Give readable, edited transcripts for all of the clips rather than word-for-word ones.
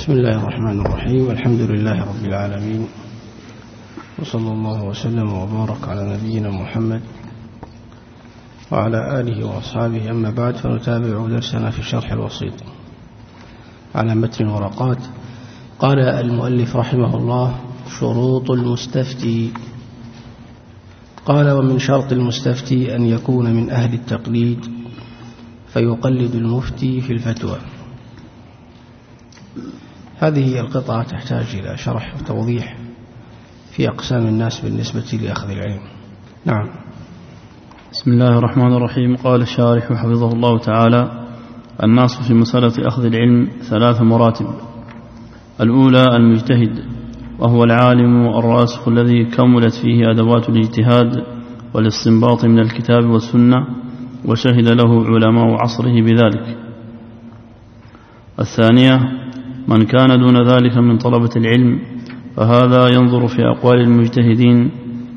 بسم الله الرحمن الرحيم. الحمد لله رب العالمين، وصلى الله وسلم وبارك على نبينا محمد وعلى آله وأصحابه. أما بعد، فنتابع درسنا في شرح الوسيط على متن الورقات. قال المؤلف رحمه الله: شروط المستفتي. قال: ومن شرط المستفتي أن يكون من أهل التقليد فيقلد المفتي في الفتوى. هذه القطعة تحتاج إلى شرح وتوضيح في أقسام الناس بالنسبة لأخذ العلم. نعم. بسم الله الرحمن الرحيم. قال الشارح حفظه الله تعالى: الناس في مسألة أخذ العلم 3 مراتب. الأولى المجتهد، وهو العالم الراسخ الذي كملت فيه أدوات الاجتهاد والاستنباط من الكتاب والسنة، وشهد له علماء عصره بذلك. الثانية من كان دون ذلك من طلبة العلم، فهذا ينظر في أقوال المجتهدين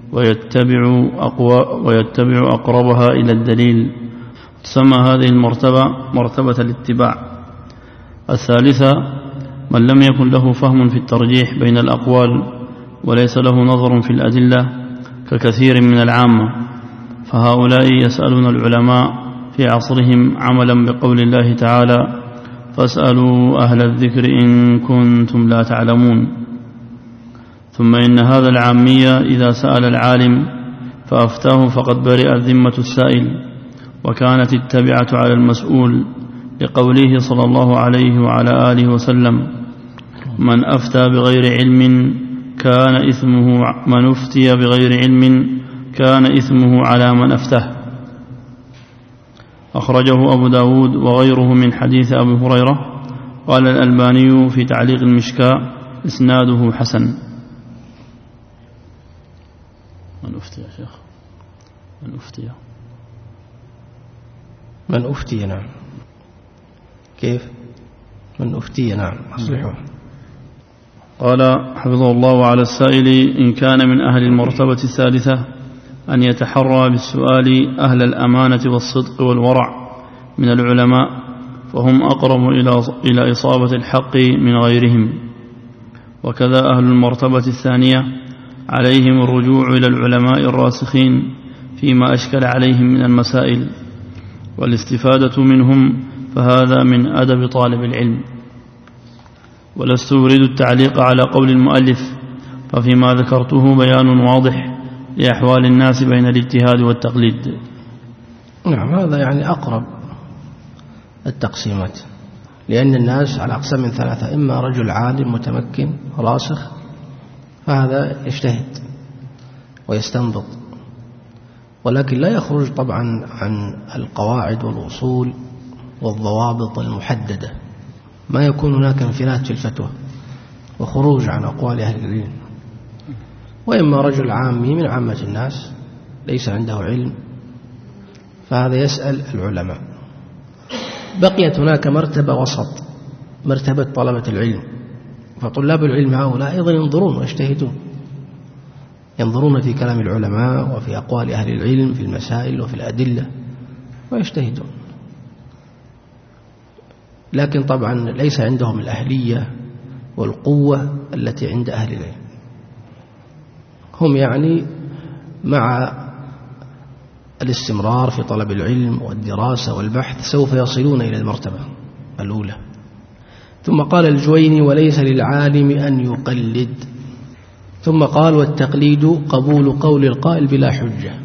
ويتبع أقربها إلى الدليل، تسمى هذه المرتبة مرتبة الاتباع. الثالثة من لم يكن له فهم في الترجيح بين الأقوال وليس له نظر في الأدلة ككثير من العامة، فهؤلاء يسألون العلماء في عصرهم عملا بقول الله تعالى: فاسألوا أهل الذكر إن كنتم لا تعلمون. ثم إن هذا العامية إذا سأل العالم فأفتاه فقد برئت ذمة السائل، وكانت التبعة على المسؤول، لقوله صلى الله عليه وعلى آله وسلم: من أفتى بغير علم كان إثمه على من أفتاه. أخرجه أبو داود وغيره من حديث أبي هريرة. قال الألباني في تعليق المشكاة: إسناده حسن. من أفتي يا شيخ؟ من أفتي نعم. كيف؟ من أفتي نعم، أصلحه. قال حفظه الله: على السائل إن كان من أهل المرتبة الثالثة أن يتحرى بالسؤال أهل الأمانة والصدق والورع من العلماء، فهم أقرب إلى إصابة الحق من غيرهم. وكذا أهل المرتبة الثانية عليهم الرجوع إلى العلماء الراسخين فيما أشكل عليهم من المسائل والاستفادة منهم، فهذا من أدب طالب العلم. ولست أريد التعليق على قول المؤلف، ففيما ذكرته بيان واضح لأحوال الناس بين الاجتهاد والتقليد. نعم، هذا يعني أقرب التقسيمات، لأن الناس على أقسام 3: إما رجل عالم متمكن راسخ، فهذا يجتهد ويستنبط، ولكن لا يخرج طبعا عن القواعد والأصول والضوابط المحددة، ما يكون هناك انفلات في الفتوى وخروج عن أقوال أهل العلم. وإما رجل عامي من عامة الناس ليس عنده علم، فهذا يسأل العلماء. بقيت هناك مرتبة وسط، مرتبة طلبة العلم، فطلاب العلم هؤلاء أيضا ينظرون ويجتهدون، ينظرون في كلام العلماء وفي أقوال أهل العلم في المسائل وفي الأدلة ويجتهدون، لكن طبعا ليس عندهم الأهلية والقوة التي عند أهل العلم. هم يعني مع الاستمرار في طلب العلم والدراسة والبحث سوف يصلون إلى المرتبة الأولى. ثم قال الجويني: وليس للعالم أن يقلد. ثم قال: والتقليد قبول قول القائل بلا حجة.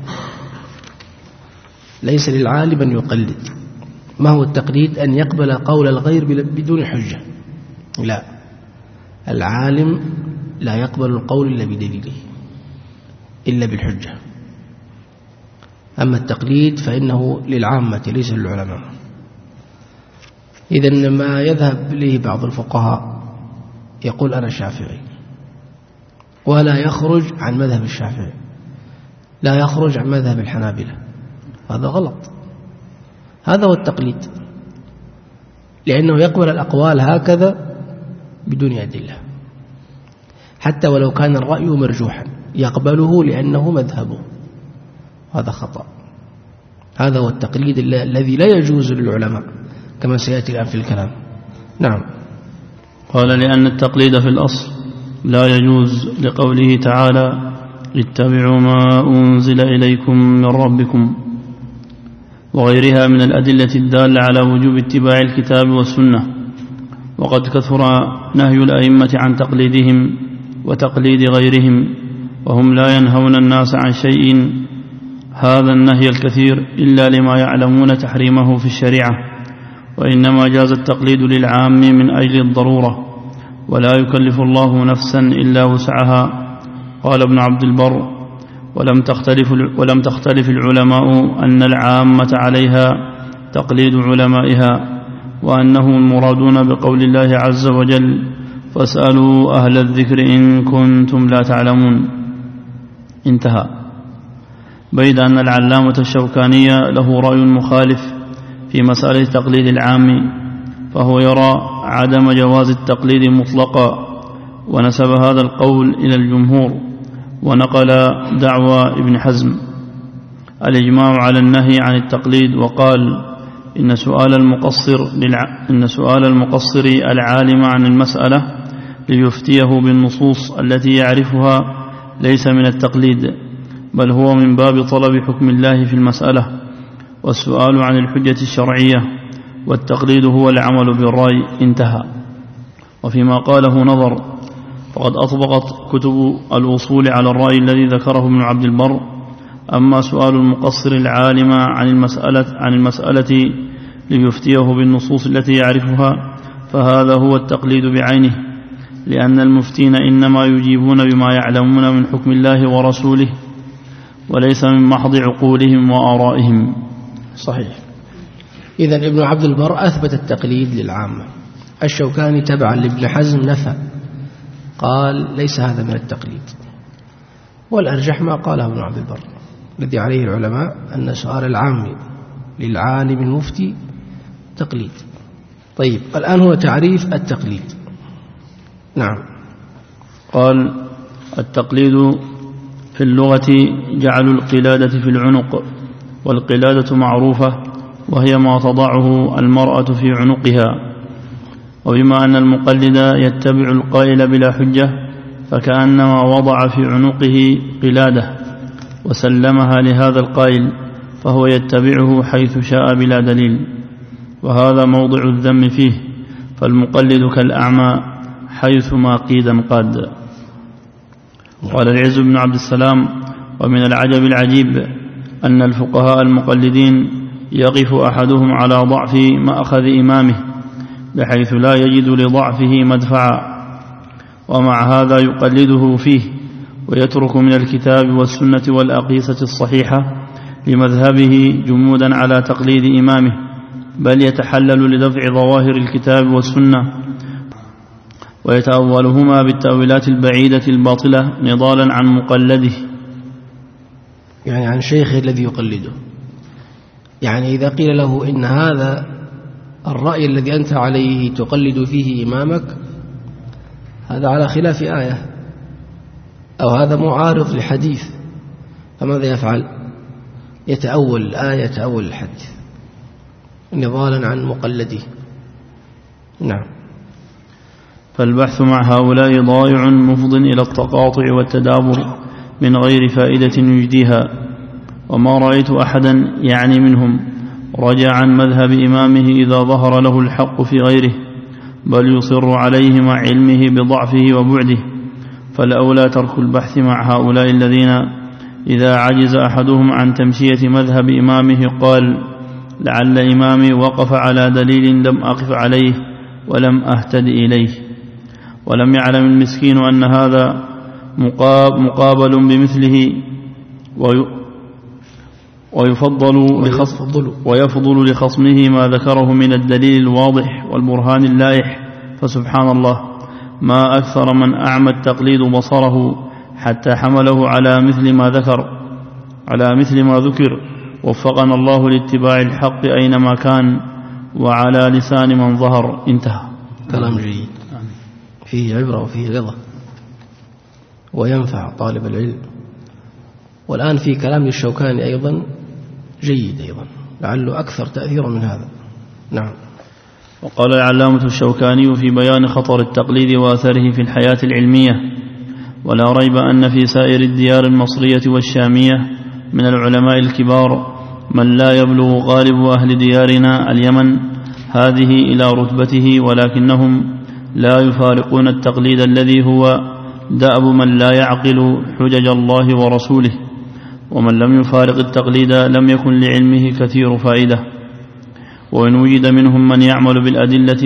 ليس للعالم أن يقلد. ما هو التقليد؟ أن يقبل قول الغير بدون حجة. لا، العالم لا يقبل القول إلا بدليله، إلا بالحجة. أما التقليد فإنه للعامة ليس للعلماء. إذن ما يذهب إليه بعض الفقهاء يقول: أنا شافعي، ولا يخرج عن مذهب الشافعي، لا يخرج عن مذهب الحنابلة، هذا غلط. هذا هو التقليد، لأنه يقبل الأقوال هكذا بدون أدلة، حتى ولو كان الرأي مرجوحا يقبله لأنه مذهبه، هذا خطأ. هذا هو التقليد الذي لا يجوز للعلماء كما سيأتي الآن في الكلام. نعم. قال لأن التقليد في الأصل لا يجوز لقوله تعالى اتبعوا ما أنزل إليكم من ربكم وغيرها من الأدلة الدالة على وجوب اتباع الكتاب والسنة. وقد كثر نهي الأئمة عن تقليدهم وتقليد غيرهم، وهم لا ينهون الناس عن شيء هذا النهي الكثير إلا لما يعلمون تحريمه في الشريعة، وإنما جاز التقليد للعام من أجل الضرورة، ولا يكلف الله نفسا إلا وسعها. قال ابن عبد البر ولم تختلف العلماء أن العامة عليها تقليد علمائها، وأنهم المرادون بقول الله عز وجل فاسألوا أهل الذكر إن كنتم لا تعلمون. انتهى. بيد أن العلامة الشوكاني له رأي مخالف في مسألة تقليد العام، فهو يرى عدم جواز التقليد مطلقا، ونسب هذا القول إلى الجمهور، ونقل دعوى ابن حزم الإجماع على النهي عن التقليد، وقال إن سؤال المقصر العالم عن المسألة ليفتيه بالنصوص التي يعرفها ليس من التقليد، بل هو من باب طلب حكم الله في المسألة، والسؤال عن الحجة الشرعية، والتقليد هو العمل بالرأي. انتهى. وفيما قاله نظر، فقد أطبقت كتب الأصول على الرأي الذي ذكره ابن عبد البر. أما سؤال المقصر العالم عن المسألة ليفتيه بالنصوص التي يعرفها، فهذا هو التقليد بعينه، لأن المفتين إنما يجيبون بما يعلمون من حكم الله ورسوله، وليس من محض عقولهم وآرائهم. صحيح. إذن ابن عبد البر أثبت التقليد للعامة، الشوكاني تبعا لابن حزم نفى، قال ليس هذا من التقليد، والأرجح ما قاله ابن عبد البر الذي عليه العلماء أن سؤال العام للعالم المفتي تقليد. طيب، الآن هو تعريف التقليد. نعم. قال التقليد في اللغة جعل القلادة في العنق، والقلادة معروفة وهي ما تضعه المرأة في عنقها، وبما أن المقلد يتبع القائل بلا حجة فكأنما وضع في عنقه قلادة وسلمها لهذا القائل، فهو يتبعه حيث شاء بلا دليل، وهذا موضع الذم فيه، فالمقلد كالأعمى حيثما قيد انقاد. قال العز بن عبد السلام: ومن العجب العجيب أن الفقهاء المقلدين يقف أحدهم على ضعف مأخذ إمامه بحيث لا يجد لضعفه مدفعا، ومع هذا يقلده فيه، ويترك من الكتاب والسنة والأقيسة الصحيحة لمذهبه جمودا على تقليد إمامه، بل يتحلل لدفع ظواهر الكتاب والسنة ويتأولهما بالتأويلات البعيدة الباطلة نضالا عن مقلده، يعني عن شيخه الذي يقلده. يعني إذا قيل له إن هذا الرأي الذي أنت عليه تقلد فيه إمامك هذا على خلاف آية أو هذا معارض لحديث، فماذا يفعل؟ يتأول الآية، يتأول الحديث نضالا عن مقلده. نعم. فالبحث مع هؤلاء ضائع مفض إلى التقاطع والتدابر من غير فائدة يجديها، وما رأيت أحدا يعني منهم رجع عن مذهب إمامه إذا ظهر له الحق في غيره، بل يصر عليه مع علمه بضعفه وبعده. فالأولى ترك البحث مع هؤلاء الذين إذا عجز أحدهم عن تمشية مذهب إمامه قال: لعل إمامي وقف على دليل لم أقف عليه ولم أهتد إليه، ولم يعلم المسكين أن هذا مقابل بمثله، ويفضل لخصمه ما ذكره من الدليل الواضح والبرهان اللائح. فسبحان الله، ما أكثر من أعمى التقليد بصره حتى حمله على مثل ما ذكر، وفقنا الله لاتباع الحق أينما كان وعلى لسان من ظهر. انتهى. كلام جيد فيه عبرة وفيه رضا وينفع طالب العلم. والآن في كلام الشوكاني أيضا جيد، أيضا لعله أكثر تأثيرا من هذا. نعم. وقال العلامة الشوكاني في بيان خطر التقليد وأثره في الحياة العلمية: ولا ريب أن في سائر الديار المصرية والشامية من العلماء الكبار من لا يبلغ غالب أهل ديارنا اليمن هذه إلى رتبته، ولكنهم لا يفارقون التقليد الذي هو دأب من لا يعقل حجج الله ورسوله. ومن لم يفارق التقليد لم يكن لعلمه كثير فائدة. وإن وجد منهم من يعمل بالأدلة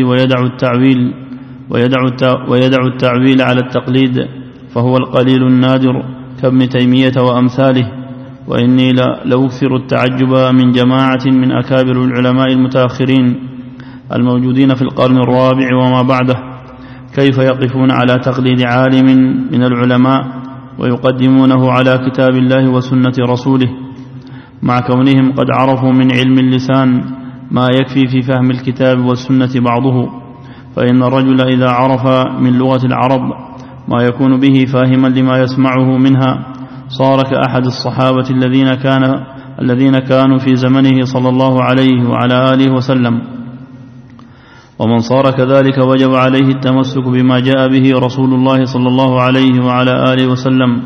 ويدع التعويل على التقليد فهو القليل النادر كابن تيمية وأمثاله. وإني لأكثر التعجب من جماعة من أكابر العلماء المتأخرين الموجودين في القرن الرابع وما بعده، كيف يقفون على تقليد عالم من العلماء ويقدمونه على كتاب الله وسنة رسوله، مع كونهم قد عرفوا من علم اللسان ما يكفي في فهم الكتاب والسنة بعضه. فإن الرجل إذا عرف من لغة العرب ما يكون به فاهما لما يسمعه منها صار كأحد الصحابة الذين كانوا في زمنه صلى الله عليه وعلى آله وسلم. ومن صار كذلك وجب عليه التمسك بما جاء به رسول الله صلى الله عليه وعلى آله وسلم،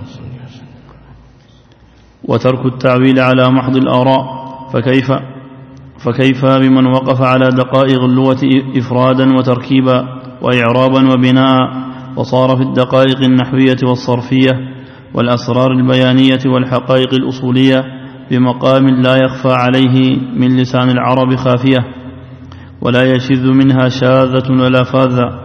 وترك التعويل على محض الآراء. فكيف بمن وقف على دقائق اللغة إفرادا وتركيبا وإعرابا وبناء، وصار في الدقائق النحوية والصرفية والأسرار البيانية والحقائق الأصولية بمقام لا يخفى عليه من لسان العرب خافية، ولا يشذ منها شاذة ولا فاذة،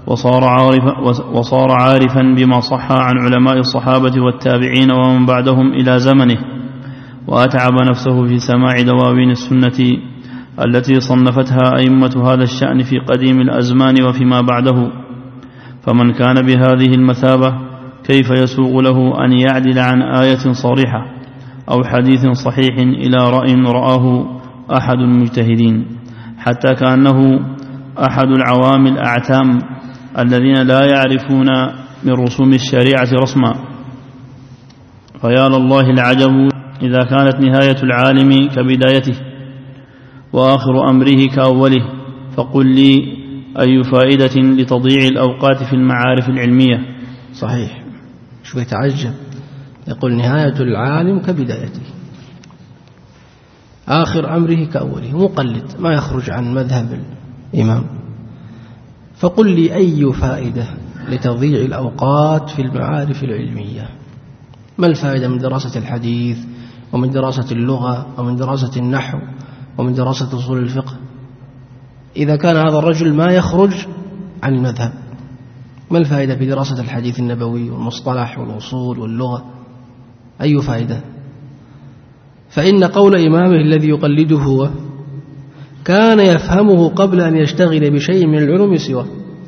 وصار عارفا بما صح عن علماء الصحابة والتابعين ومن بعدهم إلى زمنه، وأتعب نفسه في سماع دواوين السنة التي صنفتها أئمة هذا الشأن في قديم الأزمان وفيما بعده. فمن كان بهذه المثابة كيف يسوغ له أن يعدل عن آية صريحة أو حديث صحيح إلى رأي رآه أحد المجتهدين، حتى كأنه أحد العوام الأعتام الذين لا يعرفون من رسوم الشريعة رسما. فيا لله العجب إذا كانت نهاية العالم كبدايته وآخر أمره كأوله، فقل لي أي فائدة لتضييع الأوقات في المعارف العلمية. صحيح، شو يتعجب، يقول نهاية العالم كبدايته، آخر أمره كأوله، مقلد ما يخرج عن مذهب الإمام. فقل لي أي فائدة لتضييع الأوقات في المعارف العلمية؟ ما الفائدة من دراسة الحديث ومن دراسة اللغة ومن دراسة النحو ومن دراسة أصول الفقه إذا كان هذا الرجل ما يخرج عن المذهب؟ ما الفائدة في دراسة الحديث النبوي والمصطلح والأصول واللغة؟ أي فائدة؟ فإن قول إمامه الذي يقلده هو كان يفهمه قبل أن يشتغل بشيء من العلوم سواه.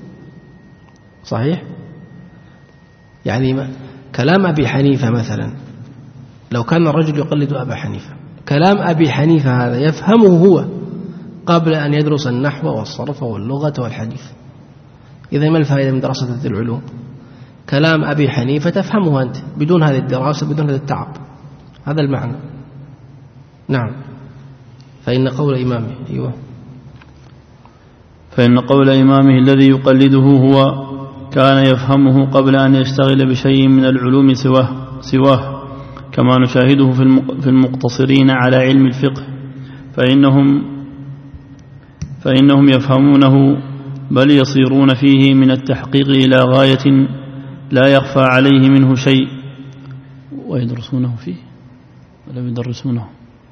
صحيح؟ يعني كلام أبي حنيفة مثلا، لو كان الرجل يقلد أبا حنيفة، كلام أبي حنيفة هذا يفهمه هو قبل أن يدرس النحو والصرف واللغة والحديث. إذا ما الفائدة من دراسة هذه العلوم؟ كلام أبي حنيفة تفهمه أنت بدون هذه الدراسة، بدون هذا التعب، هذا المعنى. نعم. فإن قول إمامه فإن قول إمامه الذي يقلده هو كان يفهمه قبل أن يشتغل بشيء من العلوم سواه، كما نشاهده في المقتصرين على علم الفقه، فإنهم يفهمونه بل يصيرون فيه من التحقيق إلى غاية لا يخفى عليه منه شيء، ويدرسونه فيه ولا يدرسونه،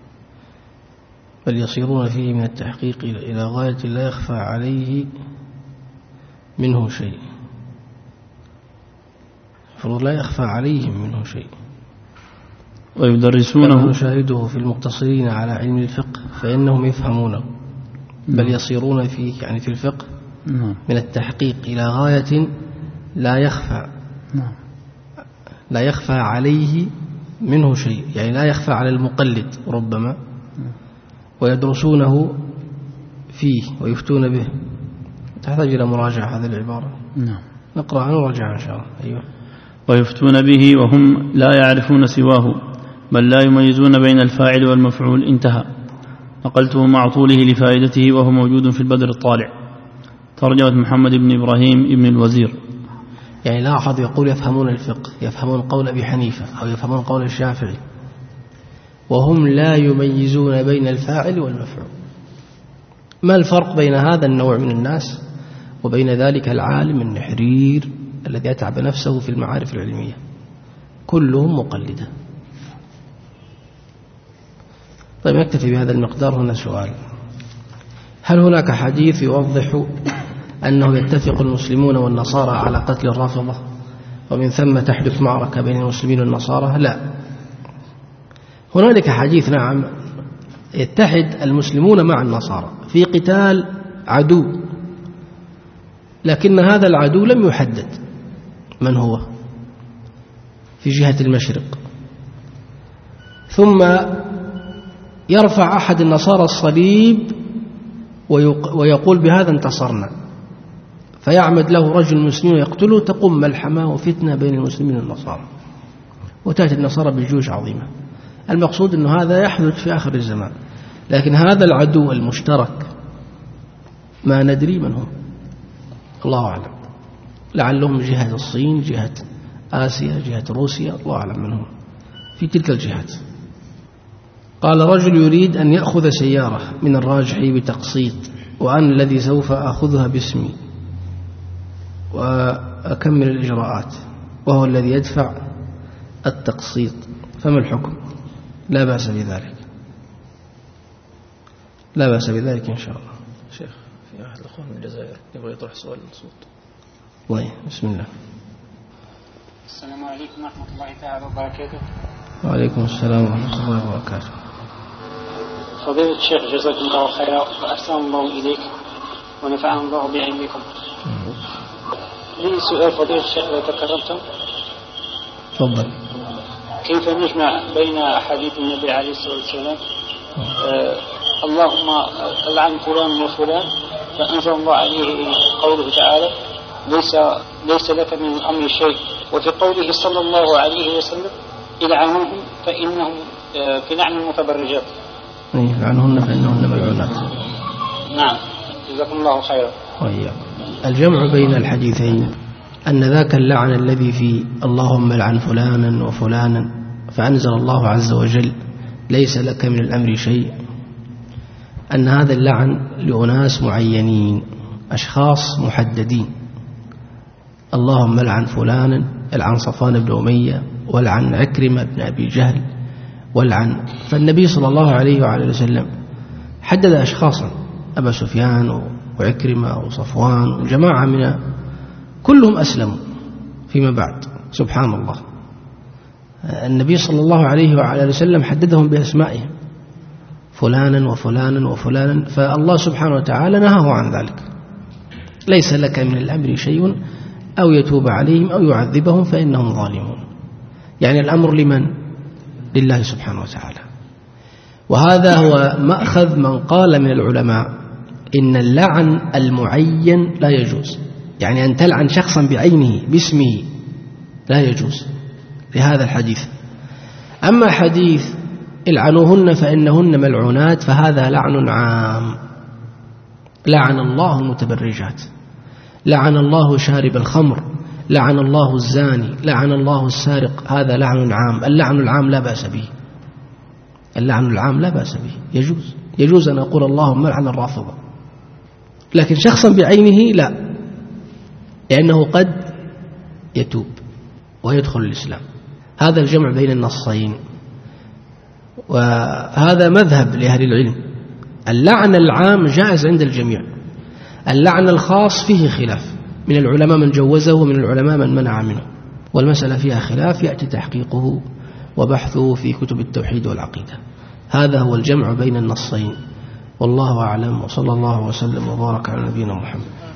بل يصيرون فيه من التحقيق إلى غاية لا يخفى عليه منه شيء، لا يخفى عليهم منه شيء، ويدرسونه. نشاهده في المقتصرين على علم الفقه فإنهم يفهمونه بل يصيرون فيه، يعني في الفقه، من التحقيق إلى غاية لا يخفى عليه منه شيء، يعني لا يخفى على المقلد ربما، ويدرسونه فيه ويفتون به. تحتاج إلى مراجعة هذه العبارة. نقرأ ونراجع إن شاء الله. أيوة. ويفتون به وهم لا يعرفون سواه، بل لا يميزون بين الفاعل والمفعول. انتهى. نقلته مع طوله لفائدته وهو موجود في البدر الطالع. ترجمة محمد بن إبراهيم بن الوزير. يعني لاحظ يقول يفهمون الفقه، يفهمون قول أبي حنيفة أو يفهمون قول الشافعي، وهم لا يميزون بين الفاعل والمفعول. ما الفرق بين هذا النوع من الناس وبين ذلك العالم النحرير الذي أتعب نفسه في المعارف العلمية؟ كلهم مقلدة. طيب نكتفي بهذا المقدار. هنا سؤال: هل هناك حديث يوضح أنه يتفق المسلمون والنصارى على قتل الرافضة ومن ثم تحدث معركة بين المسلمين والنصارى؟ لا. هنالك حديث نعم يتحد المسلمون مع النصارى في قتال عدو، لكن هذا العدو لم يحدد من هو في جهة المشرق، ثم يرفع أحد النصارى الصليب ويقول بهذا انتصرنا، فيعمد له رجل مسلم يقتله، تقوم ملحمة وفتنة بين المسلمين والنصارى، وتأتي النصارى بجيوش عظيمة. المقصود أن هذا يحدث في آخر الزمان، لكن هذا العدو المشترك ما ندري من هو، الله أعلم. لعلهم جهة الصين، جهة آسيا، جهة روسيا، الله أعلم من هم في تلك الجهات. قال: رجل يريد أن يأخذ سيارة من الراجحي بتقسيط، وأنا الذي سوف أخذها باسمي وأكمل الإجراءات، وهو الذي يدفع التقسيط، فما الحكم؟ لا بأس بذلك، لا بأس بذلك إن شاء الله. شيخ، في أحد الأخوان من الجزائر يبغى يطرح سؤال الصوت. طيب، بسم الله. السلام عليكم ورحمة الله تعالى وبركاته. وعليكم السلام ورحمة الله وبركاته. فضيلة الشيخ، جزاكم الله خيرا وأحسن الله إليك ونفعنا الله بعلمكم. لي سؤال فضيلة الشيخ لو تكرمتم. تفضل. كيف نجمع بين أحاديث النبي عليه الصلاة والسلام اللهم لعن فلان وفلان، فأنزل الله عليه قوله تعالى ليس لك من الأمر شيء، وفي قوله صلى الله عليه وسلم العنهم فإنهم في لعن المتبرجات. لعنهن فإنهن ملعونات. نعم، جزاكم الله خيرا. الجمع بين الحديثين أن ذاك اللعن الذي في اللهم لعن فلانا وفلانا، فأنزل الله عز وجل ليس لك من الأمر شيء، أن هذا اللعن لأناس معينين، أشخاص محددين. اللهم لعن فلانا، العن صفوان بن أمية، والعن عكرمة بن أبي جهل، والعن. فالنبي صلى الله عليه وعلى وسلم حدد أشخاصا، أبا سفيان وعكرمة وصفوان وجماعة من كلهم أسلموا فيما بعد، سبحان الله. النبي صلى الله عليه وعلى وسلم حددهم بأسمائهم، فلانا وفلانا وفلانا، فالله سبحانه وتعالى نهاه عن ذلك. ليس لك من الأمر شيء أو يتوب عليهم أو يعذبهم فإنهم ظالمون. يعني الأمر لمن؟ لله سبحانه وتعالى. وهذا هو مأخذ من قال من العلماء إن اللعن المعين لا يجوز، يعني أن تلعن شخصا بعينه باسمه لا يجوز لهذا الحديث. أما حديث العنوهن فإنهن ملعونات فهذا لعن عام، لعن الله المتبرجات، لعن الله شارب الخمر، لعن الله الزاني، لعن الله السارق، هذا لعن عام. اللعن العام لا بأس به، اللعن العام لا بأس به، يجوز أن أقول اللهم لعن الرافضة، لكن شخصا بعينه لا، لأنه قد يتوب ويدخل الإسلام. هذا الجمع بين النصين، وهذا مذهب لأهل العلم. اللعن العام جائز عند الجميع، اللعن الخاص فيه خلاف، من العلماء من جوزه ومن العلماء من منع منه، والمسألة فيها خلاف يأتي تحقيقه وبحثه في كتب التوحيد والعقيدة. هذا هو الجمع بين النصين، والله أعلم، وصلى الله وسلم وبارك على نبينا محمد.